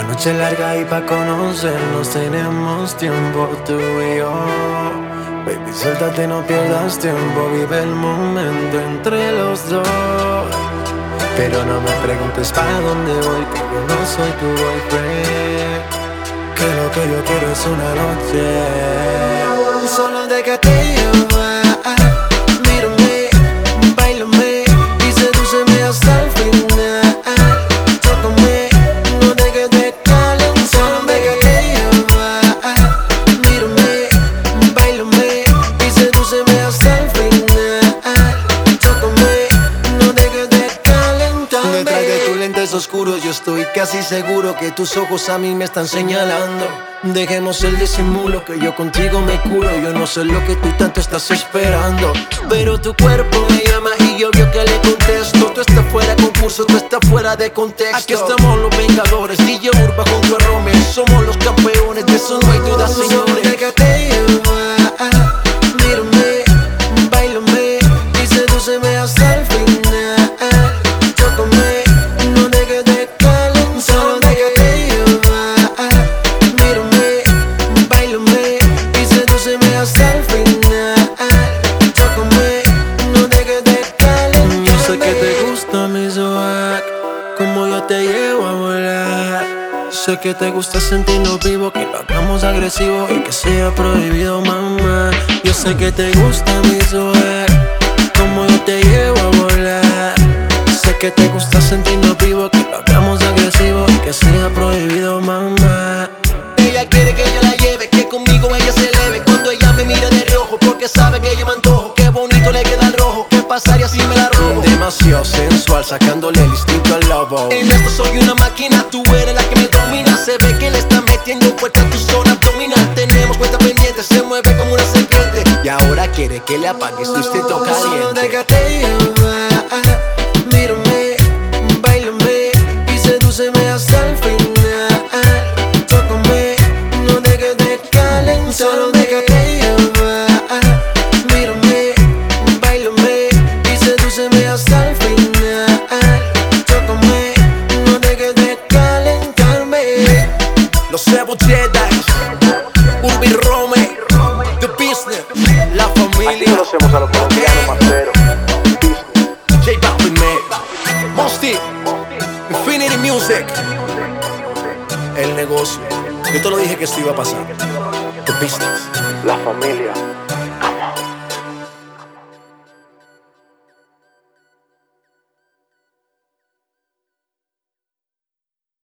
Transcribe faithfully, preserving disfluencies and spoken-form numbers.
noche larga y pa' conocernos tenemos tiempo tú y yo. Baby, suéltate, no pierdas tiempo, vive el momento entre los dos. Pero no me preguntes para dónde voy, que yo no soy tu boyfriend. Que lo que yo quiero es una noche. Solo déjate llevar, mírame, báilame y sedúceme hasta el final. Tócame, no dejes de calentar. Solo déjate llevar, mírame, báilame y sedúceme hasta el final. Tócame, no dejes de calentar. Detrás de tus lentes oscuros yo estoy casi seguro que tus ojos a mí me están señalando. Dejemos el disimulo, que yo contigo me curo. Yo no sé lo que tú tanto estás esperando, pero tu cuerpo me llama y yo veo que le contesto. Tú estás fuera de concurso, tú estás fuera de contexto. Aquí estamos los vengadores, D J Urba junto a Romer. Somos los campeones, de eso no hay duda, señores. Déjate llevar, mírame, báilame y sedúceme hasta el final. Tócame, no dejes de calentar. Solo déjate llevar, mírame, báilame y sedúceme hasta el final. Tócame, no dejes de calentar. Yo sé que te gusta mi swag, como yo te llevo a volar. Sé que te gusta sentirnos vivo, que lo hagamos agresivo y que sea prohibido, mamá. Yo sé que te gusta mi swag, como yo te llevo a volar. Sé que te gusta sentirnos vivo, que lo hagamos agresivo y que sea prohibido, mamá. Ella quiere que yo la lleve, que conmigo ella se eleve. Cuando ella me mira de reojo, porque sabe que yo me antojo. Qué bonito le queda el rojo, ¿qué pasaría si me la robo? Demasiado sensual, sacándole el instinto al lobo. En esto soy una máquina, tú eres la que me domina. Se ve que le está metiendo fuerte a tu zona abdominal. Tenemos cuenta pendiente, se mueve como una serpiente. Y ahora quiere que le apague su instinto caliente. Solo déjate llevar, mírame, báilame y sedúceme hasta el final. Tócame, no dejes de calentar. Solo déjate llevar, mírame, báilame y sedúceme hasta el final. Tócame, no dejes de calentarme. Los Evo Jedi, Urbi Rome, The Business, la familia. Aquí conocemos a los colombianos maceros. J Balvin, man, Mosty, Infinity Music. El negocio, yo te lo dije que esto iba a pasar. The Business, La familia.